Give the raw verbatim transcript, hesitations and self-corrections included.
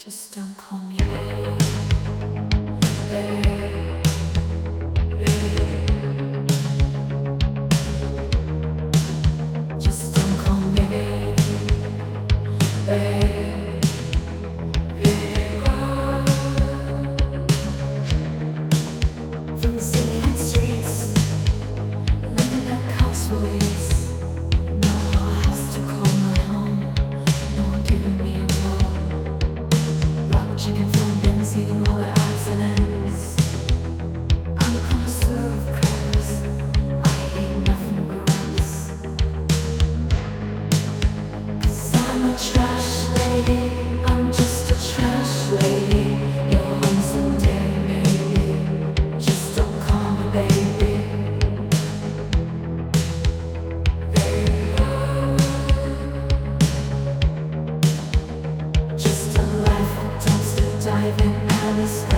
Just don't call me babe. Babe, babe. Just don't call me babe. Babe, babe. From the city and streets, living like houseways. No house to call my home. No one giving me a role. Rock chicken from bins, eating all the odds and ends. I'm a connoisseur of curves. I hate nothing gross. 'Cause I'm a trash lady. I'm just a trash lady. You're home someday, maybe. Just don't call me baby. Just a life of dumpster diving, Alice.